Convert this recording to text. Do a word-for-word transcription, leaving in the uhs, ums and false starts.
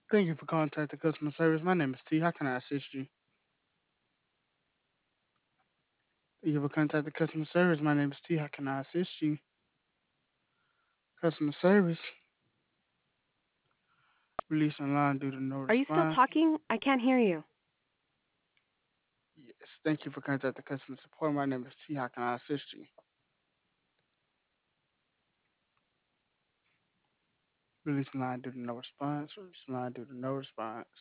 Thank you for contacting customer service. My name is T. How can I assist you? Thank you for contacting customer service. My name is T. How can I assist you? Customer service. Release online due to no Are you still response. talking? I can't hear you. Yes. Thank you for contacting customer support. My name is T. How can I assist you? Release line due to no response. Release line due to no response.